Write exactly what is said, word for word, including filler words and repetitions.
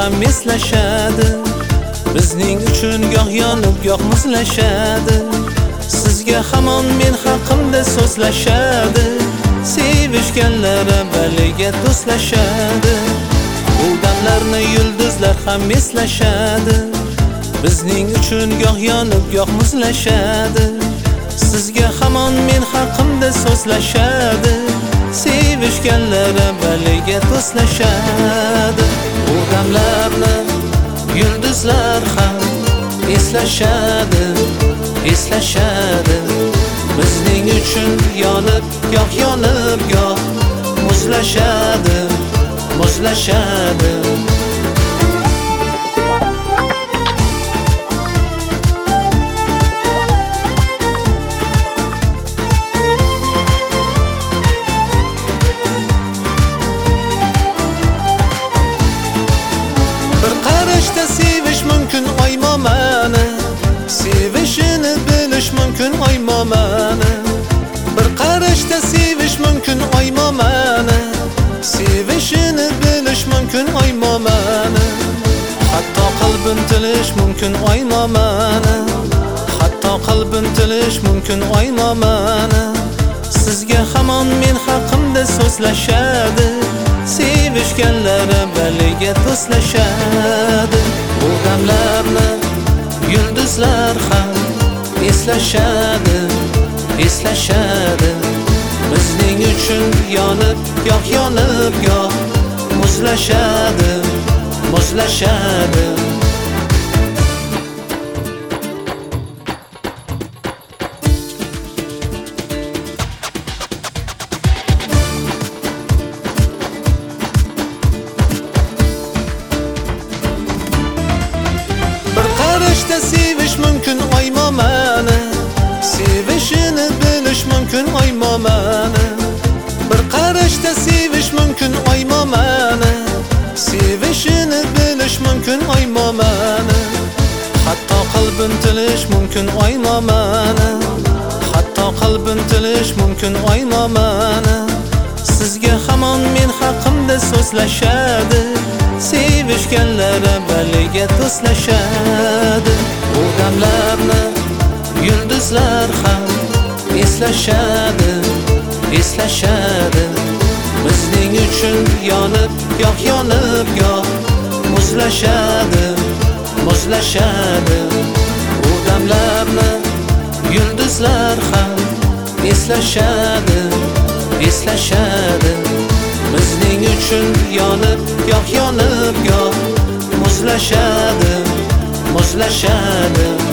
ham eslashadi. Bizning uchun goh yonib goh muzlashadi. Sizga hamon men haqimda so'zlashadi. Sevishganlar avvaliga do'stlashadi. Bu damlarni yulduzlar ham eslashadi. Bizning uchun goh yonib goh muzlashadi. Sizga hamon men haqimda so'zlashadi. Sevishganlar avvaliga do'stlashadi. Bu damlarni yulduzlar ham eslashadi, eslashadi. Bizning uchun yonib goh yonib goh muzlashadi, muzlashadi. Sevish mumkin oymomani, sevishini bilish mumkin oymomani. Bir qarashda sevish mumkin oymomani, sevishini bilish mumkin oymomani. Hatto qalbim tilish mumkin oymomani, hatto qalbim tilish mumkin oymomani. Sizga hamon men haqimda so'zlashadi. Sevishganlar avvaliga do'stlashadi. Bu damlarni yulduzlar ham eslashadi, eslashadi. Bizning uchun yonib goh yonib goh muzlashadi, muzlashadi. Sevish mumkin oymomani, sevishini bilish mumkin oymomani. Bir qarashda sevish mumkin oymomani, sevishini bilish mumkin oymomani. Hatto qalbim tilish mumkin oymomani, hatto qalbim tilish mumkin oymomani. Sizga hamon men haqimda so'zlashadi. Sevishganlar avvaliga do'stlashadi. Bu damlarni yulduzlar ham eslashadi, eslashadi. Bizning uchun yonib goh yonib goh muzlashadi, muzlashadi. Bu damlarni yulduzlar ham eslashadi, eslashadi. Bizning uchun yonib goh yonib goh muzlashadi, muzlashadi.